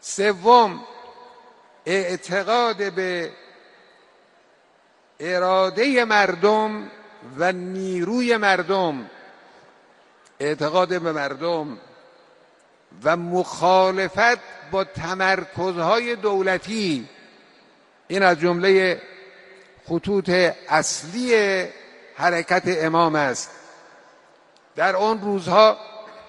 سوم، اعتقاد به اراده مردم و نیروی مردم، اعتقاد به مردم و مخالفت با تمرکزهای دولتی. این از جمله خطوط اصلی حرکت امام است. در آن روزها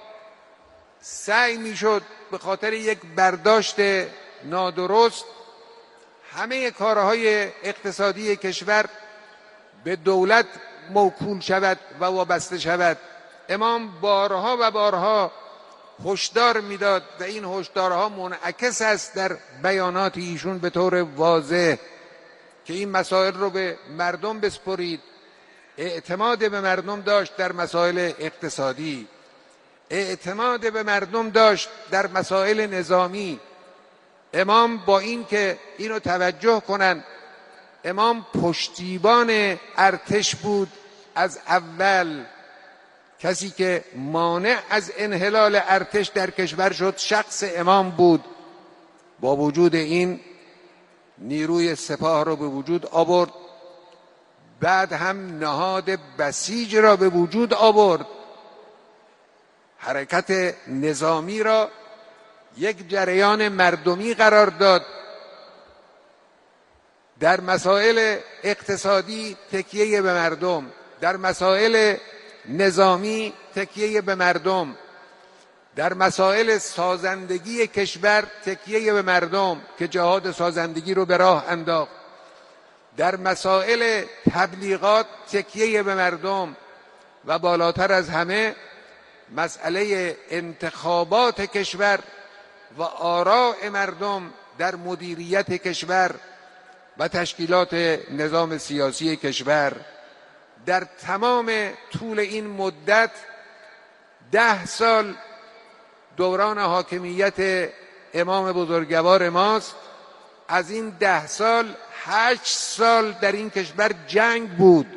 سعی میشد به خاطر یک برداشت نادرست همه کارهای اقتصادی کشور به دولت موکول شود و وابسته شود. امام بارها و بارها هشدار میداد و این هشدارها منعکس است در بیانات ایشون به طور واضح که این مسائل رو به مردم بسپرید. اعتماد به مردم داشت در مسائل اقتصادی، اعتماد به مردم داشت در مسائل نظامی. امام با این که اینو توجه کنن، امام پشتیبان ارتش بود از اول. کسی که مانع از انحلال ارتش در کشور شد شخص امام بود. با وجود این نیروی سپاه را به وجود آورد، بعد هم نهاد بسیج را به وجود آورد. حرکت نظامی را یک جریان مردمی قرار داد. در مسائل اقتصادی تکیه به مردم، در مسائل نظامی تکیه به مردم، در مسائل سازندگی کشور تکیه به مردم که جهاد سازندگی رو به راه انداخت، در مسائل تبلیغات تکیه به مردم و بالاتر از همه مسئله انتخابات کشور و آراء مردم در مدیریت کشور و تشکیلات نظام سیاسی کشور. در تمام طول این مدت 10 سال دوران حاکمیت امام بزرگوار ماست. از این 10 سال 8 سال در این کشور جنگ بود.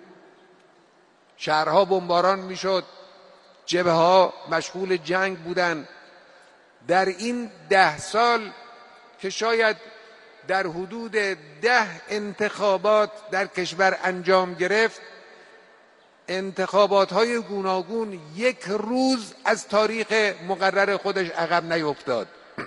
شهرها بمباران میشد، جبهه‌ها مشغول جنگ بودند. در این 10 سال که شاید در حدود 10 انتخابات در کشور انجام گرفت، انتخابات‌های گوناگون یک روز از تاریخ مقرر خودش عقب نیفتاد.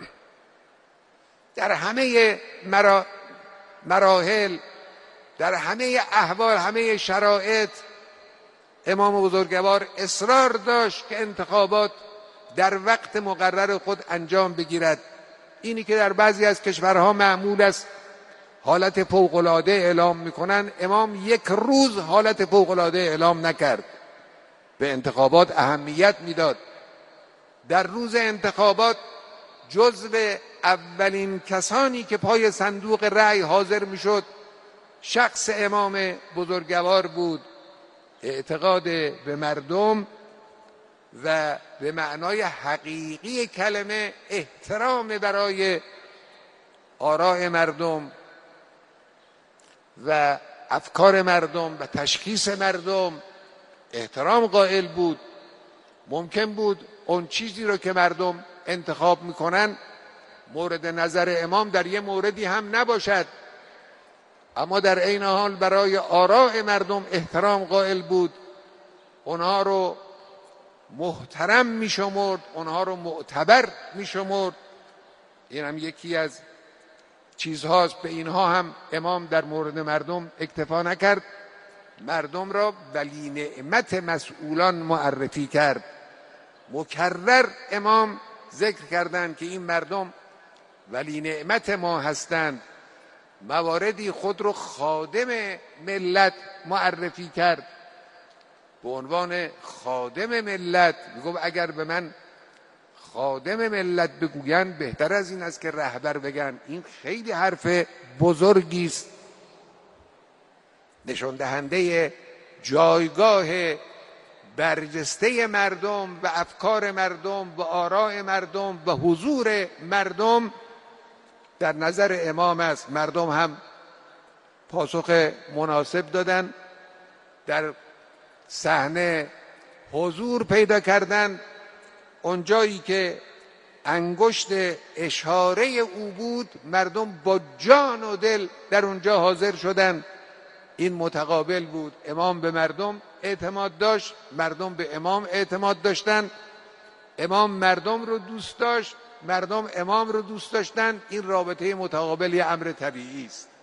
در همه مراحل، در همه احوال، همه شرایط امام بزرگوار اصرار داشت که انتخابات در وقت مقرر خود انجام بگیرد. اینی که در بعضی از کشورها معمول است حالت فوق‌العاده اعلام میکنن، امام یک روز حالت فوق‌العاده اعلام نکرد، به انتخابات اهمیت میداد. در روز انتخابات جزو اولین کسانی که پای صندوق رأی حاضر میشد شخص امام بزرگوار بود. اعتقاد به مردم و به معنای حقیقی کلمه احترام برای آراء مردم و افکار مردم و تشخیص مردم احترام قائل بود. ممکن بود اون چیزی رو که مردم انتخاب میکنن مورد نظر امام در یه موردی هم نباشد، اما در عین حال برای آراء مردم احترام قائل بود. اونها رو محترم میشمرد، اونها رو معتبر میشمرد. این هم یکی از چیزهاست. به اینها هم امام در مورد مردم اکتفا نکرد، مردم را ولی نعمت مسئولان معرفی کرد. مکرر امام ذکر کردند که این مردم ولی نعمت ما هستند. مواردی خود رو خادم ملت معرفی کرد به عنوان خادم ملت. میگفت اگر به من خادم ملت بگوین بهتر از این است که رهبر بگن. این خیلی حرف بزرگی است، نشان دهنده جایگاه برجسته مردم و افکار مردم و آراء مردم و حضور مردم در نظر امام است. مردم هم پاسخ مناسب دادن، در صحنه حضور پیدا کردن. اونجایی که انگشت اشاره او بود، مردم با جان و دل در اونجا حاضر شدن. این متقابل بود. امام به مردم اعتماد داشت، مردم به امام اعتماد داشتن. امام مردم رو دوست داشت، مردم امام رو دوست داشتن. این رابطه متقابل یه امر طبیعی است.